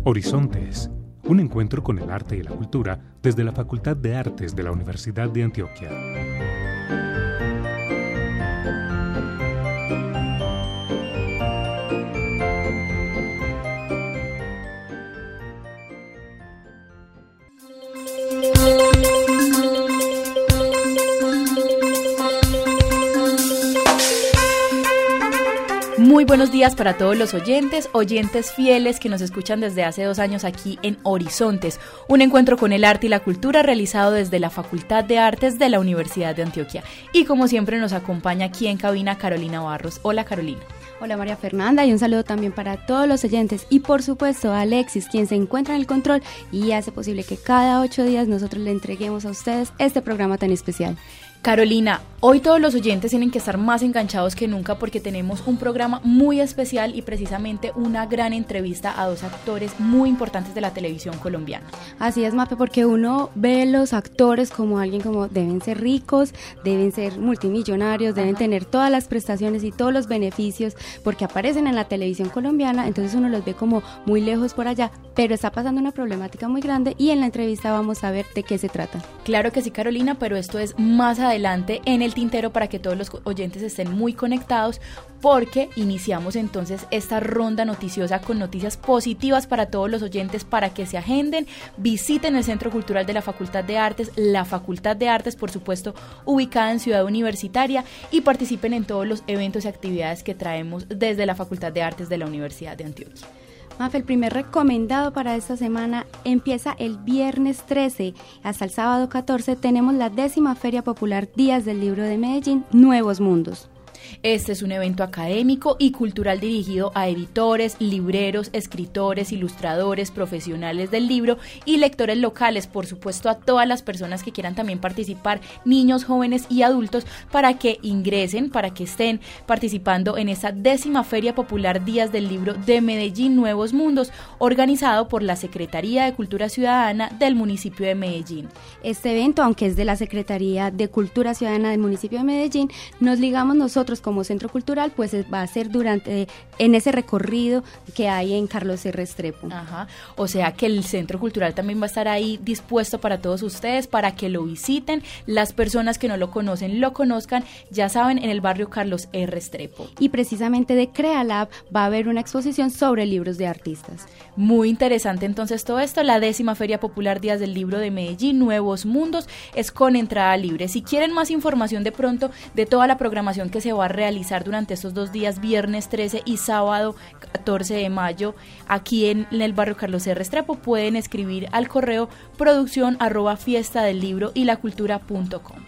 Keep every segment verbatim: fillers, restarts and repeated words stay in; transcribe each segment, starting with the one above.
Horizontes, un encuentro con el arte y la cultura desde la Facultad de Artes de la Universidad de Antioquia. Muy buenos días para todos los oyentes, oyentes fieles que nos escuchan desde hace dos años aquí en Horizontes, un encuentro con el arte y la cultura realizado desde la Facultad de Artes de la Universidad de Antioquia. Y como siempre nos acompaña aquí en cabina Carolina Barros. Hola Carolina. Hola María Fernanda, y un saludo también para todos los oyentes y por supuesto a Alexis, quien se encuentra en el control y hace posible que cada ocho días nosotros le entreguemos a ustedes este programa tan especial. Carolina, hoy todos los oyentes tienen que estar más enganchados que nunca porque tenemos un programa muy especial y precisamente una gran entrevista a dos actores muy importantes de la televisión colombiana. Así es, Mape, porque uno ve los actores como alguien como deben ser ricos, deben ser multimillonarios, deben Ajá. tener todas las prestaciones y todos los beneficios porque aparecen en la televisión colombiana, entonces uno los ve como muy lejos por allá, pero está pasando una problemática muy grande y en la entrevista vamos a ver de qué se trata. Claro que sí, Carolina, pero esto es más adelante en el tintero para que todos los oyentes estén muy conectados porque iniciamos entonces esta ronda noticiosa con noticias positivas para todos los oyentes para que se agenden, visiten el Centro Cultural de la Facultad de Artes, la Facultad de Artes por supuesto ubicada en Ciudad Universitaria y participen en todos los eventos y actividades que traemos desde la Facultad de Artes de la Universidad de Antioquia. Mafe, el primer recomendado para esta semana empieza el viernes trece, hasta el sábado catorce tenemos la décima Feria Popular Días del Libro de Medellín, Nuevos Mundos. Este es un evento académico y cultural dirigido a editores, libreros, escritores, ilustradores, profesionales del libro y lectores locales, por supuesto a todas las personas que quieran también participar, niños, jóvenes y adultos, para que ingresen, para que estén participando en esta décima Feria Popular Días del Libro de Medellín Nuevos Mundos, organizado por la Secretaría de Cultura Ciudadana del municipio de Medellín. Este evento, aunque es de la Secretaría de Cultura Ciudadana del municipio de Medellín, nos ligamos nosotros como Centro Cultural, pues va a ser durante en ese recorrido que hay en Carlos R. Restrepo. Ajá, o sea que el Centro Cultural también va a estar ahí dispuesto para todos ustedes, para que lo visiten, las personas que no lo conocen lo conozcan, ya saben, en el barrio Carlos R. Restrepo. Y precisamente de CreaLab va a haber una exposición sobre libros de artistas. Muy interesante entonces todo esto, la décima Feria Popular Días del Libro de Medellín, Nuevos Mundos, es con entrada libre. Si quieren más información de pronto de toda la programación que se va a realizar durante estos dos días, viernes trece y sábado catorce de mayo, aquí en, en el barrio Carlos R. Restrepo, pueden escribir al correo producción arroba fiesta del libro y la cultura punto com.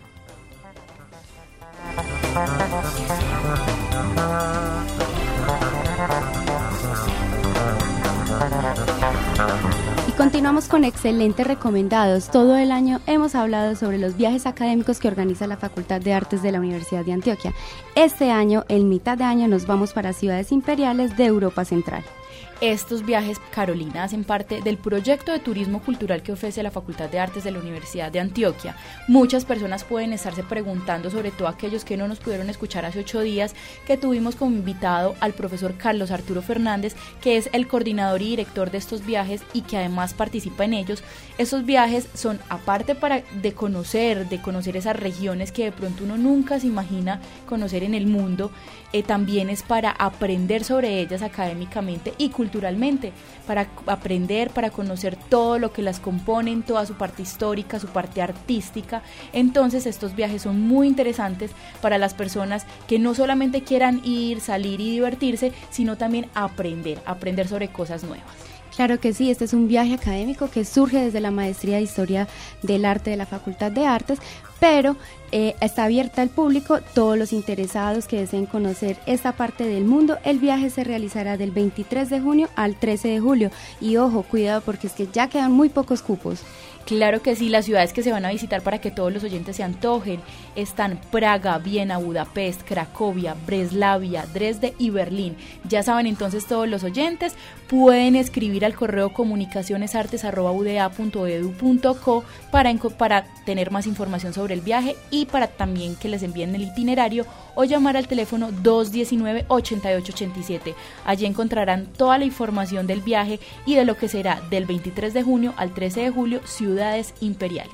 Y continuamos con excelentes recomendados. Todo el año hemos hablado sobre los viajes académicos que organiza la Facultad de Artes de la Universidad de Antioquia. Este año, en mitad de año, nos vamos para ciudades imperiales de Europa Central. Estos viajes, Carolina, hacen parte del proyecto de turismo cultural que ofrece la Facultad de Artes de la Universidad de Antioquia. Muchas personas pueden estarse preguntando, sobre todo aquellos que no nos pudieron escuchar hace ocho días, que tuvimos como invitado al profesor Carlos Arturo Fernández, que es el coordinador y director de estos viajes y que además participa en ellos. Estos viajes son, aparte para de conocer, de conocer esas regiones que de pronto uno nunca se imagina conocer en el mundo, eh, también es para aprender sobre ellas académicamente y culturalmente, para aprender, para conocer todo lo que las componen, toda su parte histórica, su parte artística. Entonces estos viajes son muy interesantes para las personas que no solamente quieran ir, salir y divertirse, sino también aprender, aprender sobre cosas nuevas. Claro que sí, este es un viaje académico que surge desde la Maestría de Historia del Arte de la Facultad de Artes, pero eh, está abierta al público, todos los interesados que deseen conocer esta parte del mundo. El viaje se realizará del veintitrés de junio al trece de julio y ojo, cuidado porque es que ya quedan muy pocos cupos. Claro que sí, las ciudades que se van a visitar para que todos los oyentes se antojen están Praga, Viena, Budapest, Cracovia, Breslavia, Dresde y Berlín. Ya saben entonces todos los oyentes, pueden escribir al correo comunicacionesartes arroba u d a punto e d u punto co para, para tener más información sobre el viaje y para también que les envíen el itinerario o llamar al teléfono dos uno nueve, ocho ocho ocho siete. Allí encontrarán toda la información del viaje y de lo que será del veintitrés de junio al trece de julio, Ciudades Imperiales.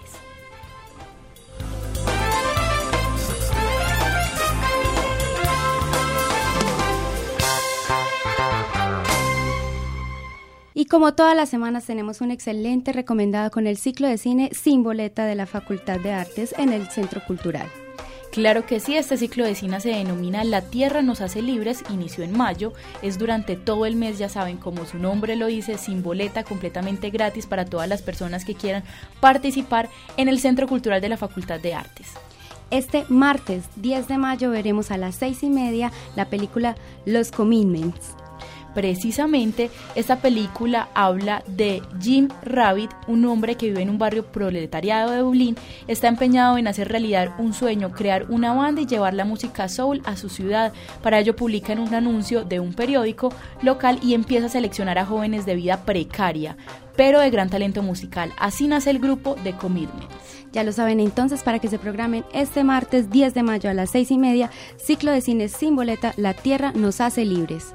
Y como todas las semanas tenemos un excelente recomendado con el ciclo de cine Sin Boleta de la Facultad de Artes en el Centro Cultural. Claro que sí, este ciclo de cine se denomina La Tierra nos hace libres, inició en mayo, es durante todo el mes, ya saben, como su nombre lo dice, sin boleta, completamente gratis para todas las personas que quieran participar en el Centro Cultural de la Facultad de Artes. Este martes diez de mayo veremos a las seis y media la película Los Commitments. Precisamente, esta película habla de Jim Rabbit, un hombre que vive en un barrio proletariado de Dublín, está empeñado en hacer realidad un sueño, crear una banda y llevar la música soul a su ciudad. Para ello publican un anuncio de un periódico local y empieza a seleccionar a jóvenes de vida precaria, pero de gran talento musical. Así nace el grupo The Commitments. Ya lo saben entonces, para que se programen este martes diez de mayo a las seis y media, ciclo de cine Sin Boleta, La Tierra nos hace libres.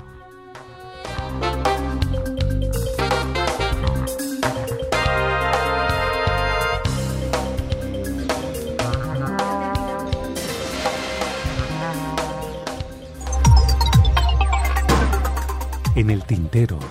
En el tintero.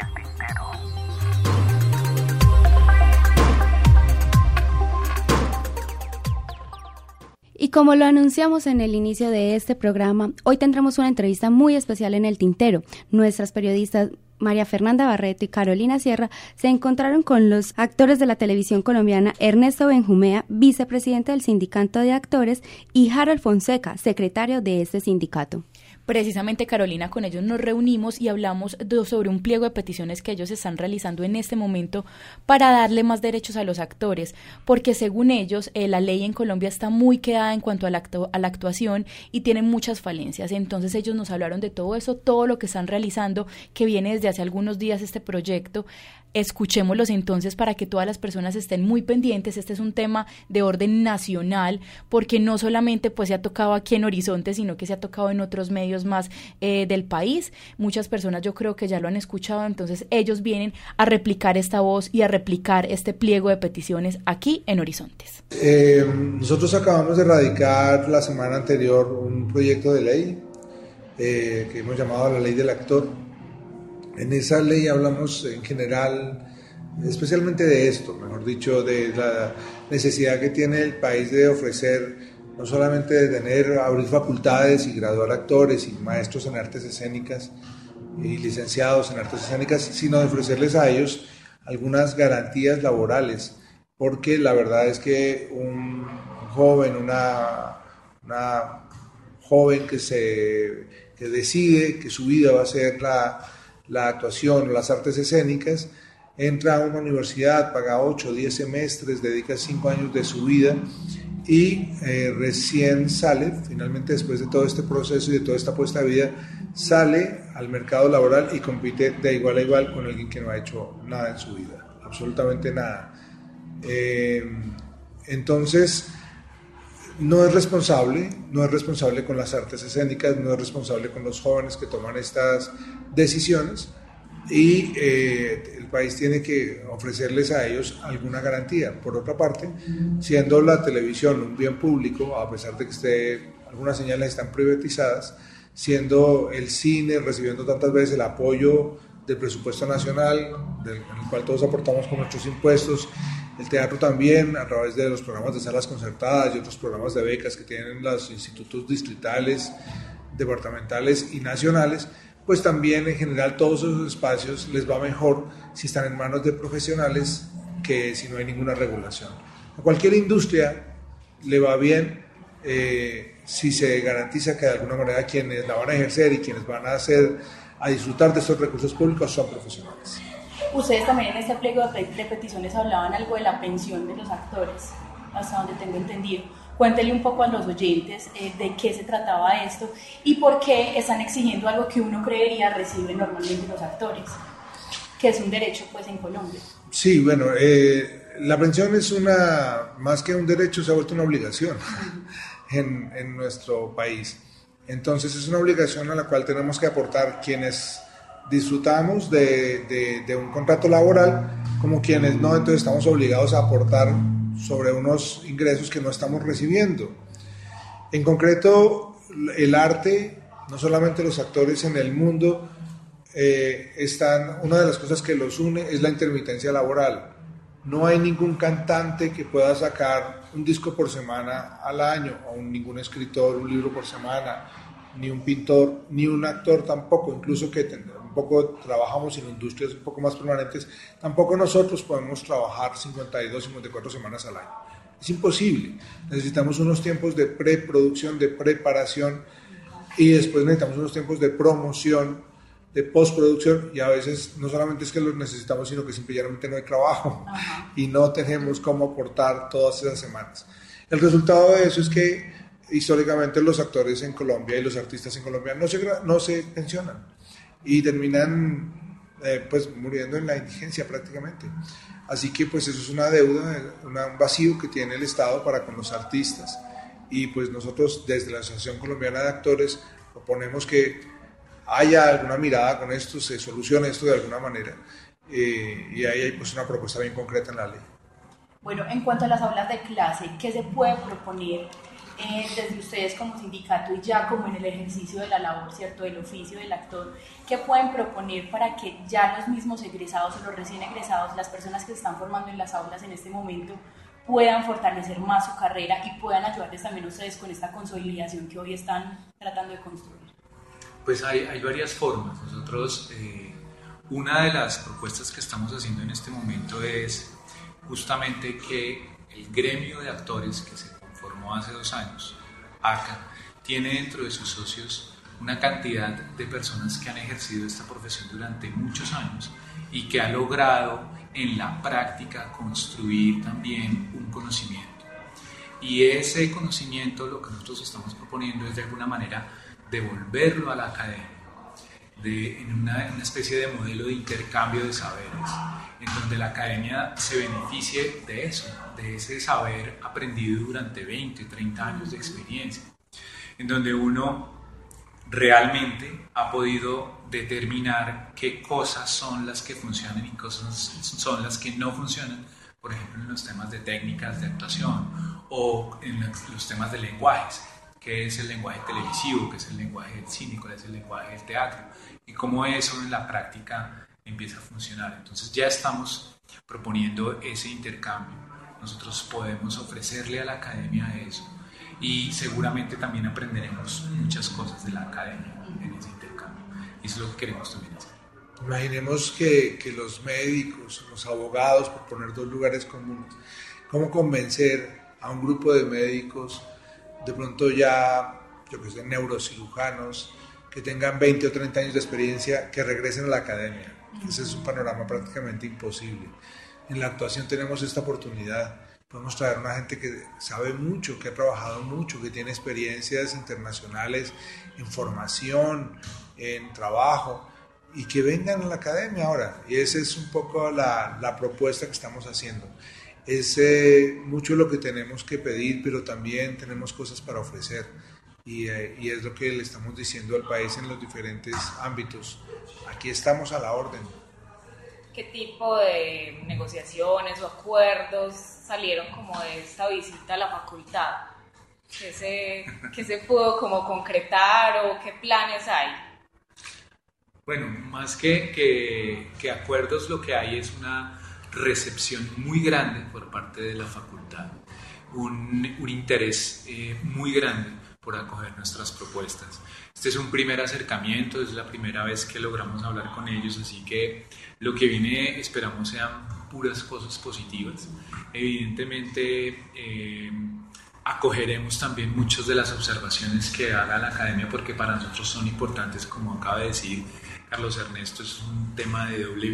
Y como lo anunciamos en el inicio de este programa, hoy tendremos una entrevista muy especial en el tintero. Nuestras periodistas María Fernanda Barreto y Carolina Sierra se encontraron con los actores de la televisión colombiana Ernesto Benjumea, vicepresidente del Sindicato de Actores, y Harold Fonseca, secretario de este sindicato. Precisamente, Carolina, con ellos nos reunimos y hablamos de, sobre un pliego de peticiones que ellos están realizando en este momento para darle más derechos a los actores, porque según ellos eh, la ley en Colombia está muy quedada en cuanto a la, actu- a la actuación y tiene muchas falencias. Entonces ellos nos hablaron de todo eso, todo lo que están realizando, que viene desde hace algunos días este proyecto. Escuchémoslos entonces para que todas las personas estén muy pendientes. Este es un tema de orden nacional, porque no solamente pues se ha tocado aquí en Horizonte, sino que se ha tocado en otros medios más eh, del país. Muchas personas yo creo que ya lo han escuchado, entonces ellos vienen a replicar esta voz y a replicar este pliego de peticiones aquí en Horizontes. Eh, nosotros acabamos de radicar la semana anterior un proyecto de ley eh, que hemos llamado la Ley del Actor. En esa ley hablamos en general, especialmente de esto, mejor dicho, de la necesidad que tiene el país de ofrecer, no solamente de tener, abrir facultades y graduar actores y maestros en artes escénicas y licenciados en artes escénicas, sino de ofrecerles a ellos algunas garantías laborales, porque la verdad es que un joven, una, una joven que, se, que decide que su vida va a ser la... la actuación o las artes escénicas, entra a una universidad, paga ocho o diez semestres, dedica cinco años de su vida y eh, recién sale, finalmente después de todo este proceso y de toda esta puesta de vida, sale al mercado laboral y compite de igual a igual con alguien que no ha hecho nada en su vida, absolutamente nada. Eh, entonces, no es responsable, no es responsable con las artes escénicas, no es responsable con los jóvenes que toman estas decisiones y eh, el país tiene que ofrecerles a ellos alguna garantía. Por otra parte, siendo la televisión un bien público, a pesar de que esté, algunas señales están privatizadas, siendo el cine recibiendo tantas veces el apoyo del presupuesto nacional, del, en el cual todos aportamos con nuestros impuestos, el teatro también, a través de los programas de salas concertadas y otros programas de becas que tienen los institutos distritales, departamentales y nacionales, pues también en general todos esos espacios les va mejor si están en manos de profesionales que si no hay ninguna regulación. A cualquier industria le va bien eh, si se garantiza que de alguna manera quienes la van a ejercer y quienes van a hacer, a disfrutar de estos recursos públicos son profesionales. Ustedes también en este pliego de, de peticiones hablaban algo de la pensión de los actores, hasta donde tengo entendido. Cuéntele un poco a los oyentes eh, de qué se trataba esto y por qué están exigiendo algo que uno creería reciben normalmente los actores, que es un derecho pues en Colombia. Sí, bueno, eh, la pensión es una, más que un derecho, se ha vuelto una obligación uh-huh. en, en nuestro país. Entonces es una obligación a la cual tenemos que aportar quienes disfrutamos de, de, de un contrato laboral, como quienes no, entonces estamos obligados a aportar sobre unos ingresos que no estamos recibiendo. En concreto, el arte, no solamente los actores en el mundo, eh, están, una de las cosas que los une es la intermitencia laboral. No hay ningún cantante que pueda sacar un disco por semana al año, o ningún escritor un libro por semana, ni un pintor, ni un actor tampoco, incluso que un poco trabajamos en industrias un poco más permanentes, tampoco nosotros podemos trabajar cincuenta y dos, cincuenta y cuatro semanas al año. Es imposible. Necesitamos unos tiempos de preproducción, de preparación, y después necesitamos unos tiempos de promoción, de postproducción, y a veces no solamente es que los necesitamos, sino que simplemente no hay trabajo. Ajá. Y no tenemos cómo aportar todas esas semanas. El resultado de eso es que históricamente los actores en Colombia y los artistas en Colombia no se, no se pensionan y terminan eh, pues muriendo en la indigencia prácticamente. Así que pues eso es una deuda, una, un vacío que tiene el Estado para con los artistas, y pues nosotros desde la Asociación Colombiana de Actores proponemos que haya alguna mirada con esto, se solucione esto de alguna manera, eh, y ahí hay pues una propuesta bien concreta en la ley. Bueno, en cuanto a las aulas de clase, ¿qué se puede proponer Eh, desde ustedes como sindicato y ya como en el ejercicio de la labor, ¿cierto?, del oficio del actor? ¿Qué pueden proponer para que ya los mismos egresados o los recién egresados, las personas que se están formando en las aulas en este momento, puedan fortalecer más su carrera y puedan ayudarles también ustedes con esta consolidación que hoy están tratando de construir? Pues hay, hay varias formas. Nosotros, eh, una de las propuestas que estamos haciendo en este momento es justamente que el gremio de actores que se formó hace dos años, A C A, tiene dentro de sus socios una cantidad de personas que han ejercido esta profesión durante muchos años y que ha logrado en la práctica construir también un conocimiento. Y ese conocimiento, lo que nosotros estamos proponiendo es de alguna manera devolverlo a la academia, de, en una, una especie de modelo de intercambio de saberes, en donde la academia se beneficie de eso, de ese saber aprendido durante veinte, treinta años de experiencia, en donde uno realmente ha podido determinar qué cosas son las que funcionan y cosas son las que no funcionan, por ejemplo en los temas de técnicas de actuación o en los temas de lenguajes, qué es el lenguaje televisivo, qué es el lenguaje del cine, cuál es el lenguaje del teatro, y cómo eso en la práctica empieza a funcionar. Entonces ya estamos proponiendo ese intercambio. Nosotros podemos ofrecerle a la academia eso, y seguramente también aprenderemos muchas cosas de la academia en ese intercambio, y eso es lo que queremos también hacer. Imaginemos que, que los médicos, los abogados, por poner dos lugares comunes, ¿cómo convencer a un grupo de médicos, de pronto ya, yo que sé, neurocirujanos, que tengan veinte o treinta años de experiencia, que regresen a la academia? Ese es un panorama prácticamente imposible. En la actuación tenemos esta oportunidad. Podemos traer una gente que sabe mucho, que ha trabajado mucho, que tiene experiencias internacionales en formación, en trabajo, y que vengan a la academia ahora. Y esa es un poco la, la propuesta que estamos haciendo. Es eh, mucho lo que tenemos que pedir, pero también tenemos cosas para ofrecer. Y, eh, y es lo que le estamos diciendo al país en los diferentes ámbitos. Aquí estamos a la orden. ¿Qué tipo de negociaciones o acuerdos salieron como de esta visita a la facultad? ¿Qué se, qué se pudo como concretar o qué planes hay? Bueno, más que, que, que acuerdos, lo que hay es una recepción muy grande por parte de la facultad, un, un interés eh, muy grande por acoger nuestras propuestas. Este es un primer acercamiento, es la primera vez que logramos hablar con ellos, así que lo que viene esperamos sean puras cosas positivas. Evidentemente eh, acogeremos también muchas de las observaciones que haga la academia, porque para nosotros son importantes, como acaba de decir Carlos Ernesto, es un tema de doble vía.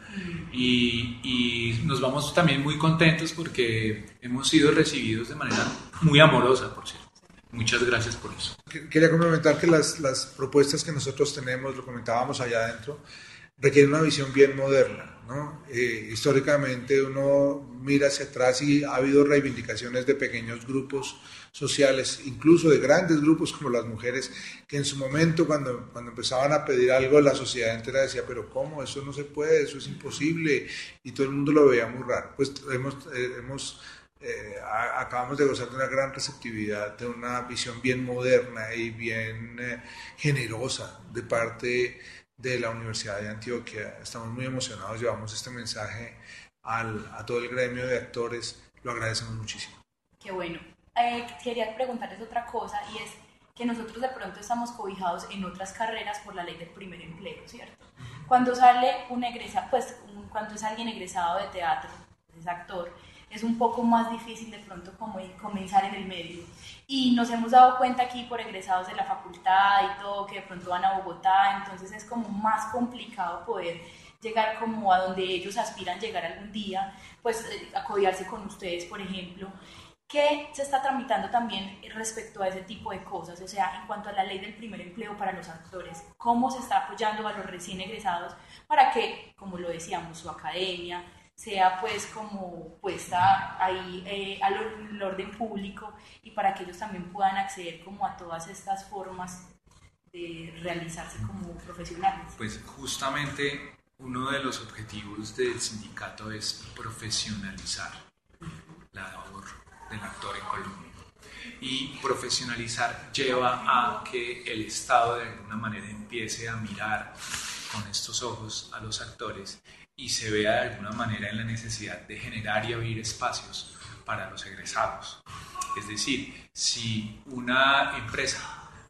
Y, y nos vamos también muy contentos porque hemos sido recibidos de manera muy amorosa, por cierto. Muchas gracias por eso. Quería complementar que las, las propuestas que nosotros tenemos, lo comentábamos allá adentro, requieren una visión bien moderna, ¿no? Eh, históricamente uno mira hacia atrás y ha habido reivindicaciones de pequeños grupos sociales, incluso de grandes grupos como las mujeres, que en su momento cuando, cuando empezaban a pedir algo la sociedad entera decía, pero ¿cómo? Eso no se puede, eso es imposible, y todo el mundo lo veía muy raro. Pues hemos, eh, hemos eh, a, acabamos de gozar de una gran receptividad, de una visión bien moderna y bien eh, generosa de parte de la Universidad de Antioquia. Estamos muy emocionados, llevamos este mensaje al, a todo el gremio de actores, lo agradecemos muchísimo. Qué bueno. Eh, quería preguntarles otra cosa, y es que nosotros de pronto estamos cobijados en otras carreras por la ley del primer empleo, ¿cierto? Cuando sale un egresado, pues un, cuando es alguien egresado de teatro, es actor, es un poco más difícil de pronto como comenzar en el medio. Y nos hemos dado cuenta aquí por egresados de la facultad y todo, que de pronto van a Bogotá, entonces es como más complicado poder llegar como a donde ellos aspiran llegar algún día, pues eh, acobiarse con ustedes, por ejemplo. ¿Qué se está tramitando también respecto a ese tipo de cosas? O sea, en cuanto a la ley del primer empleo para los actores, ¿cómo se está apoyando a los recién egresados para que, como lo decíamos, su academia sea pues como puesta ahí eh, al orden público, y para que ellos también puedan acceder como a todas estas formas de realizarse como profesionales? Pues justamente uno de los objetivos del sindicato es profesionalizar la labor del actor en Colombia, y profesionalizar lleva a que el Estado de alguna manera empiece a mirar con estos ojos a los actores y se vea de alguna manera en la necesidad de generar y abrir espacios para los egresados. Es decir, si una empresa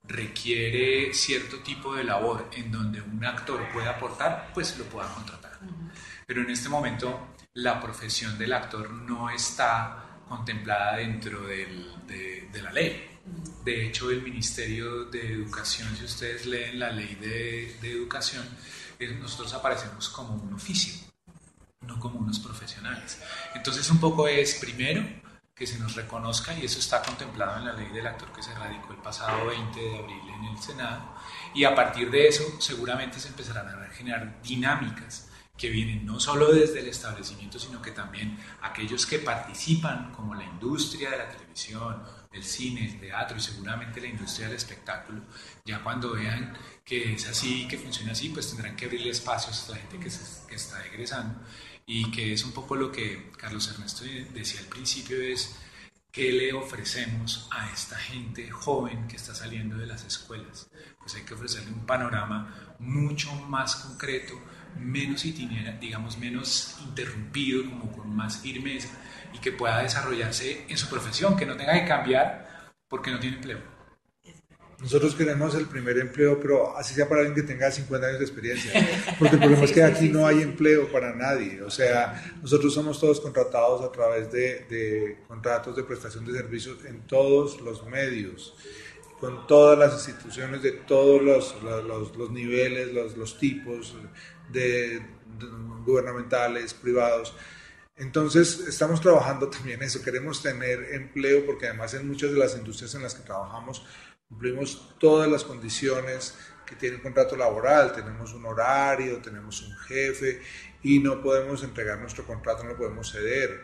requiere cierto tipo de labor en donde un actor pueda aportar, pues lo pueda contratar. Pero en este momento la profesión del actor no está contemplada dentro del, de, de la ley. De hecho, el Ministerio de Educación, si ustedes leen la ley de, de educación, nosotros aparecemos como un oficio, no como unos profesionales. Entonces un poco es, primero, que se nos reconozca, y eso está contemplado en la ley del actor que se radicó el pasado veinte de abril en el Senado, y a partir de eso seguramente se empezarán a generar dinámicas que vienen no solo desde el establecimiento, sino que también aquellos que participan, como la industria de la televisión, del cine, el teatro y seguramente la industria del espectáculo, ya cuando vean que es así, que funciona así, pues tendrán que abrirle espacios a la gente que, se, que está egresando, y que es un poco lo que Carlos Ernesto decía al principio, es ¿qué le ofrecemos a esta gente joven que está saliendo de las escuelas? Pues hay que ofrecerle un panorama mucho más concreto, menos itinerante, digamos menos interrumpido, como con más firmeza, y que pueda desarrollarse en su profesión, que no tenga que cambiar porque no tiene empleo. Nosotros queremos el primer empleo, pero así sea para alguien que tenga cincuenta años de experiencia, porque el problema sí, es que aquí sí, no hay empleo para nadie. O sea, nosotros somos todos contratados a través de, de contratos de prestación de servicios en todos los medios, con todas las instituciones de todos los, los, los niveles, los, los tipos de, de gubernamentales, privados. Entonces estamos trabajando también eso, queremos tener empleo, porque además en muchas de las industrias en las que trabajamos cumplimos todas las condiciones que tiene un contrato laboral, tenemos un horario, tenemos un jefe y no podemos entregar nuestro contrato, no lo podemos ceder.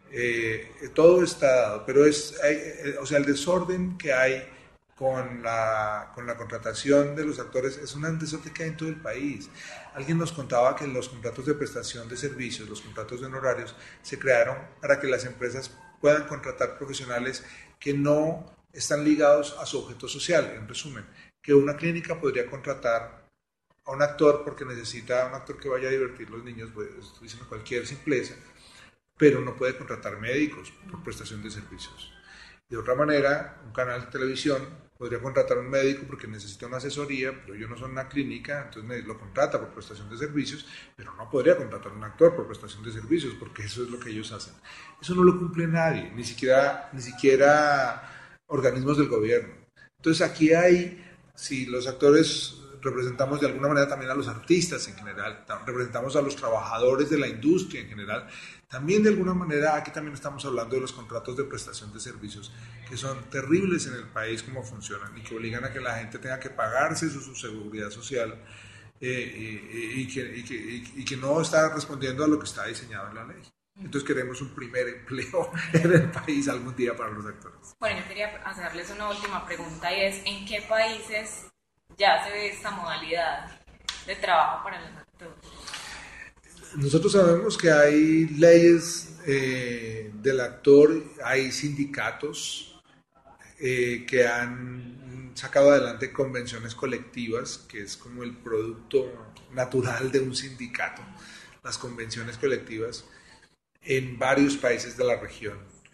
Eh, todo está dado, pero es, hay, eh, o sea, el desorden que hay con la, con la contratación de los actores es un desorden que hay en todo el país. Alguien nos contaba que los contratos de prestación de servicios, los contratos de honorarios, se crearon para que las empresas puedan contratar profesionales que no están ligados a su objeto social. En resumen, que una clínica podría contratar a un actor porque necesita un actor que vaya a divertir a los niños, pues, estoy diciendo cualquier simpleza, pero no puede contratar médicos por prestación de servicios. De otra manera, un canal de televisión podría contratar a un médico porque necesita una asesoría, pero ellos no son una clínica, entonces lo contrata por prestación de servicios, pero no podría contratar a un actor por prestación de servicios, porque eso es lo que ellos hacen. Eso no lo cumple nadie, ni siquiera, ni siquiera organismos del gobierno. Entonces aquí hay, si los actores representamos de alguna manera también a los artistas en general, representamos a los trabajadores de la industria en general. También de alguna manera aquí también estamos hablando de los contratos de prestación de servicios que son terribles en el país como funcionan y que obligan a que la gente tenga que pagarse su, su seguridad social eh, y, y, que, y, que, y, y que no está respondiendo a lo que está diseñado en la ley. Entonces queremos un primer empleo en el país algún día para los actores. Bueno, yo quería hacerles una última pregunta y es ¿en qué países ya se ve esta modalidad de trabajo para los actores? Nosotros sabemos que hay leyes eh, del actor, hay sindicatos eh, que han sacado adelante convenciones colectivas, que es como el producto natural de un sindicato, las convenciones colectivas, en varios países de la región.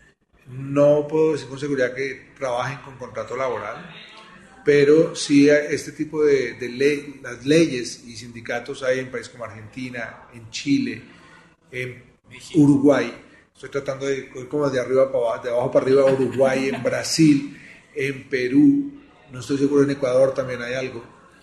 No puedo decir con seguridad que trabajen con contrato laboral, pero sí este tipo de, de ley, las leyes y sindicatos hay en países como Argentina, en Chile, en Uruguay. Estoy tratando de ir como de arriba para abajo, de abajo para arriba, Uruguay, en Brasil, en Perú, no estoy seguro, en Ecuador también hay algo,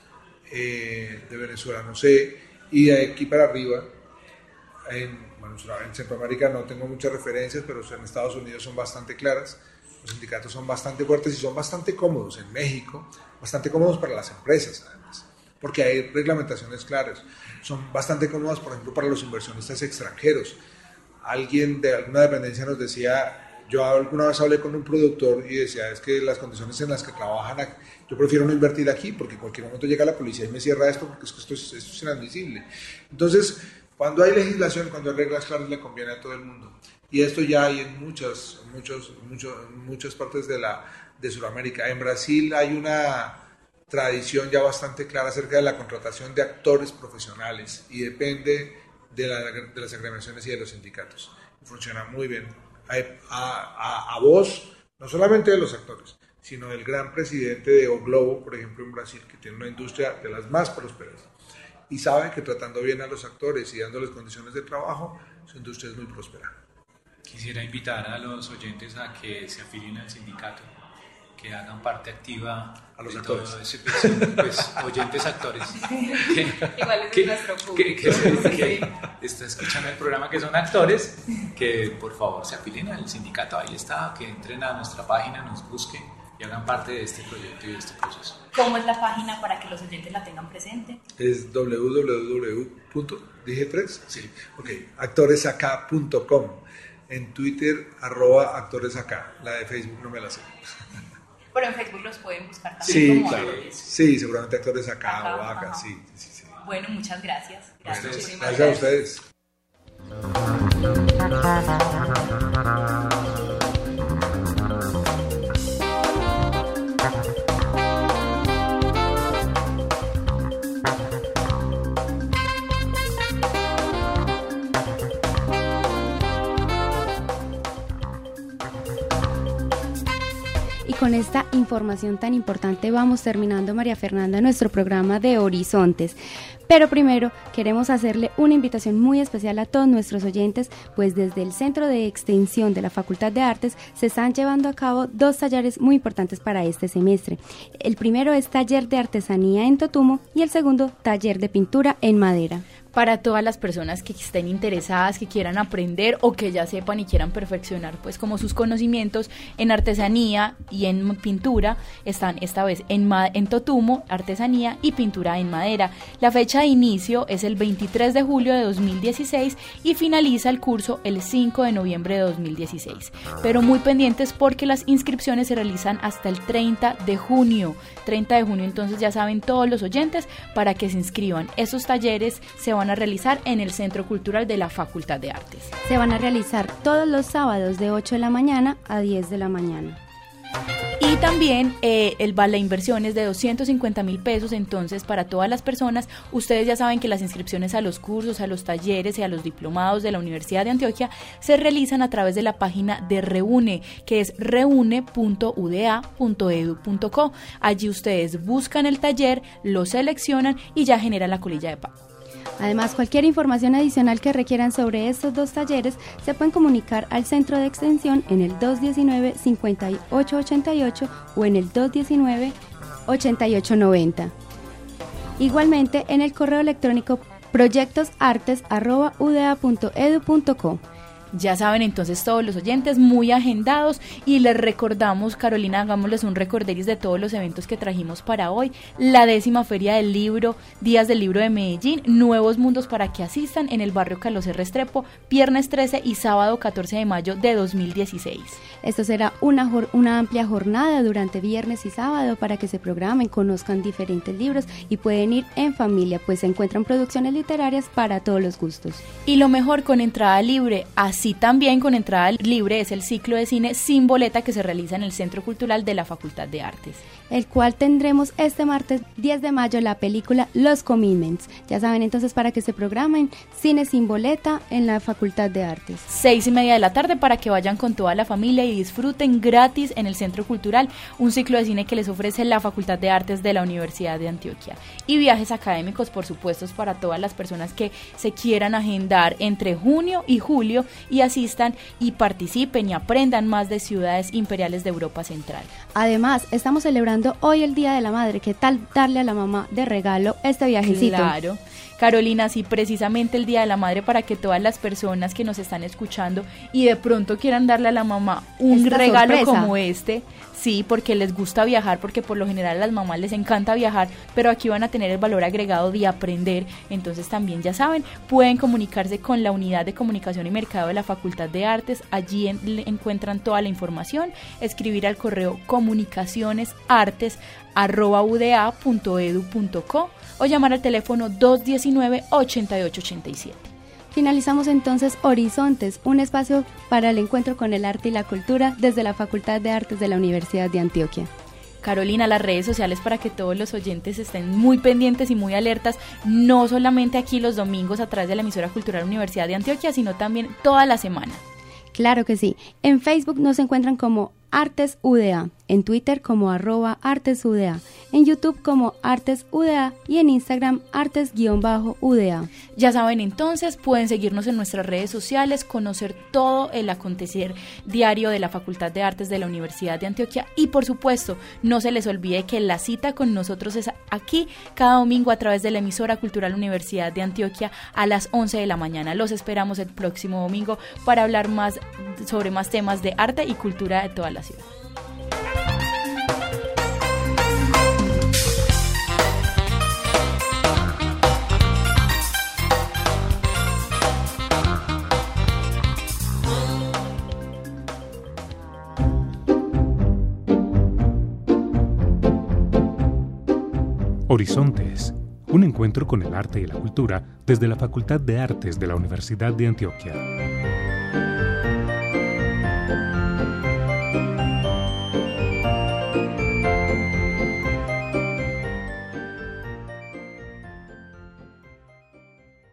eh, de Venezuela no sé, y de aquí para arriba, en, bueno, en Centroamérica no tengo muchas referencias, pero en Estados Unidos son bastante claras. Los sindicatos son bastante fuertes y son bastante cómodos en México, bastante cómodos para las empresas además, porque hay reglamentaciones claras. Son bastante cómodas, por ejemplo, para los inversionistas extranjeros. Alguien de alguna dependencia nos decía, yo alguna vez hablé con un productor y decía, es que las condiciones en las que trabajan, yo prefiero no invertir aquí porque en cualquier momento llega la policía y me cierra esto porque es que esto es, esto es inadmisible. Entonces, cuando hay legislación, cuando hay reglas claras, le conviene a todo el mundo. Y esto ya hay en muchas, muchos, muchos, muchas partes de, la, de Sudamérica. En Brasil hay una tradición ya bastante clara acerca de la contratación de actores profesionales y depende de, la, de las agremiaciones y de los sindicatos. Funciona muy bien. Hay, a, a, a voz, no solamente de los actores, sino del gran presidente de O Globo, por ejemplo, en Brasil, que tiene una industria de las más prósperas. Y sabe que tratando bien a los actores y dándoles condiciones de trabajo, su industria es muy próspera. Quisiera invitar a los oyentes a que se afilien al sindicato, que hagan parte activa a los de actores. Todo ese, pues, pues, oyentes actores. Que, Igual es que, nuestro público. Que, que, que está escuchando el programa, que son actores, que por favor se afilien al sindicato. Ahí está, que entren a nuestra página, nos busquen y hagan parte de este proyecto y de este proceso. ¿Cómo es la página para que los oyentes la tengan presente? Es doble u doble u doble u punto dije tres sí, ok, actoresacá punto com. En Twitter, arroba actoresacá. La de Facebook no me la sé. Pero en Facebook los pueden buscar también sí, como claro. actores. Sí, seguramente Actoresacá Ajá, o acá, ajá. sí, sí, sí. Bueno, muchas gracias. Gracias, Gracias, gracias. gracias a ustedes. Y con esta información tan importante vamos terminando, María Fernanda, nuestro programa de Horizontes. Pero primero queremos hacerle una invitación muy especial a todos nuestros oyentes, pues desde el Centro de Extensión de la Facultad de Artes se están llevando a cabo dos talleres muy importantes para este semestre. El primero es taller de artesanía en Totumo y el segundo taller de pintura en madera. Para todas las personas que estén interesadas, que quieran aprender o que ya sepan y quieran perfeccionar pues como sus conocimientos en artesanía y en pintura, están esta vez en, en Totumo, artesanía y pintura en madera. La fecha de inicio es el veintitrés de julio de dos mil dieciséis y finaliza el curso el cinco de noviembre de dos mil dieciséis. Pero muy pendientes porque las inscripciones se realizan hasta el treinta de junio. treinta de junio, entonces ya saben todos los oyentes para que se inscriban. Esos talleres se van a realizar en el Centro Cultural de la Facultad de Artes. Se van a realizar todos los sábados de ocho de la mañana a diez de la mañana. Y también eh, el, la inversión es de doscientos cincuenta mil pesos, entonces para todas las personas, ustedes ya saben que las inscripciones a los cursos, a los talleres y a los diplomados de la Universidad de Antioquia se realizan a través de la página de Reúne, que es reúne punto u d a punto e d u punto co. Allí ustedes buscan el taller, lo seleccionan y ya generan la colilla de pago. Además, cualquier información adicional que requieran sobre estos dos talleres se pueden comunicar al Centro de Extensión en el dos diecinueve, cincuenta y ocho ochenta y ocho o en el dos diecinueve, ochenta y ocho noventa. Igualmente en el correo electrónico proyectos artes arroba u d a punto e d u punto co. Ya saben entonces todos los oyentes muy agendados y les recordamos, Carolina, hagámosles un recorderis de todos los eventos que trajimos para hoy, la décima Feria del Libro, Días del Libro de Medellín, Nuevos Mundos para que asistan en el barrio Carlos R. Restrepo, viernes trece y sábado catorce de mayo de dos mil dieciséis. Esto será una, una amplia jornada durante viernes y sábado para que se programen, conozcan diferentes libros y pueden ir en familia, pues se encuentran producciones literarias para todos los gustos. Y lo mejor con entrada libre, así Sí, también con entrada libre es el ciclo de cine Sin Boleta que se realiza en el Centro Cultural de la Facultad de Artes. El cual tendremos este martes diez de mayo la película Los Commitments. Ya saben entonces para que se programen, Cine Sin Boleta en la Facultad de Artes. Seis y media de la tarde para que vayan con toda la familia y disfruten gratis en el Centro Cultural un ciclo de cine que les ofrece la Facultad de Artes de la Universidad de Antioquia. Y viajes académicos, por supuesto, para todas las personas que se quieran agendar entre junio y julio y asistan y participen y aprendan más de ciudades imperiales de Europa Central. Además, estamos celebrando hoy el Día de la Madre. ¿Qué tal darle a la mamá de regalo este viajecito? Claro. Carolina, sí, precisamente el Día de la Madre para que todas las personas que nos están escuchando y de pronto quieran darle a la mamá un Esta regalo sorpresa. Como este, sí, porque les gusta viajar, porque por lo general a las mamás les encanta viajar, pero aquí van a tener el valor agregado de aprender, entonces también ya saben, pueden comunicarse con la Unidad de Comunicación y Mercado de la Facultad de Artes, allí en, encuentran toda la información, escribir al correo comunicacionesartes arroba u d a punto e d u punto co o llamar al teléfono dos diecinueve, ochenta y ocho ochenta y siete. Finalizamos entonces Horizontes, un espacio para el encuentro con el arte y la cultura desde la Facultad de Artes de la Universidad de Antioquia. Carolina, las redes sociales para que todos los oyentes estén muy pendientes y muy alertas, no solamente aquí los domingos a través de la emisora cultural Universidad de Antioquia, sino también toda la semana. Claro que sí. En Facebook nos encuentran como Artes U D A, en Twitter como arroba Artes U D A, en YouTube como Artes U D A y en Instagram Artes-U D A. Ya saben entonces, pueden seguirnos en nuestras redes sociales, conocer todo el acontecer diario de la Facultad de Artes de la Universidad de Antioquia y por supuesto, no se les olvide que la cita con nosotros es aquí cada domingo a través de la emisora cultural Universidad de Antioquia a las once de la mañana. Los esperamos el próximo domingo para hablar más sobre más temas de arte y cultura de toda la ciudad. Horizontes, un encuentro con el arte y la cultura desde la Facultad de Artes de la Universidad de Antioquia.